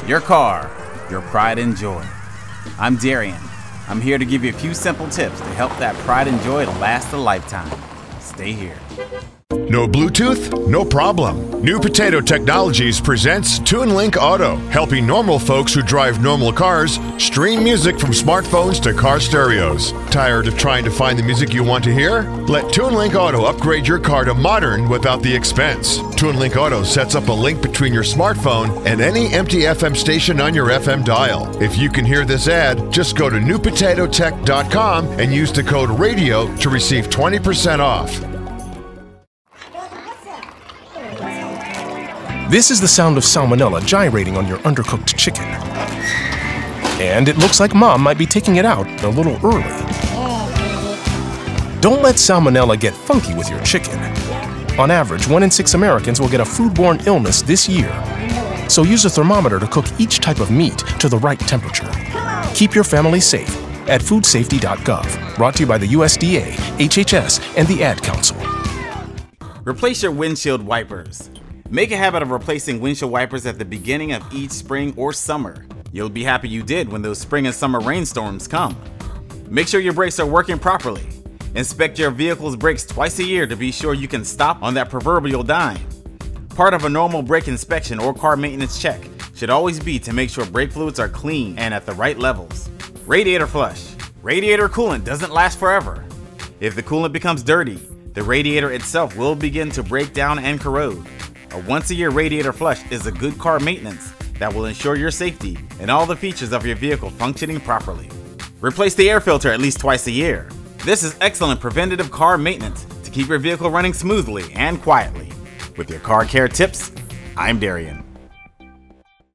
Your car, your pride and joy. I'm Darian. I'm here to give you a few simple tips to help that pride and joy last a lifetime. Stay here. No Bluetooth? No problem. New Potato Technologies presents TuneLink Auto, helping normal folks who drive normal cars stream music from smartphones to car stereos. Tired of trying to find the music you want to hear? Let TuneLink Auto upgrade your car to modern without the expense. TuneLink Auto sets up a link between your smartphone and any empty FM station on your FM dial. If you can hear this ad, just go to newpotatotech.com and use the code RADIO to receive 20% off. This is the sound of salmonella gyrating on your undercooked chicken. And it looks like Mom might be taking it out a little early. Don't let salmonella get funky with your chicken. On average, 1 in 6 Americans will get a foodborne illness this year. So use a thermometer to cook each type of meat to the right temperature. Keep your family safe at foodsafety.gov. Brought to you by the USDA, HHS, and the Ad Council. Replace your windshield wipers. Make a habit of replacing windshield wipers at the beginning of each spring or summer. You'll be happy you did when those spring and summer rainstorms come. Make sure your brakes are working properly. Inspect your vehicle's brakes twice a year to be sure you can stop on that proverbial dime. Part of a normal brake inspection or car maintenance check should always be to make sure brake fluids are clean and at the right levels. Radiator flush. Radiator coolant doesn't last forever. If the coolant becomes dirty, the radiator itself will begin to break down and corrode. A once-a-year radiator flush is a good car maintenance that will ensure your safety and all the features of your vehicle functioning properly. Replace the air filter at least twice a year. This is excellent preventative car maintenance to keep your vehicle running smoothly and quietly. With your car care tips, I'm Darian.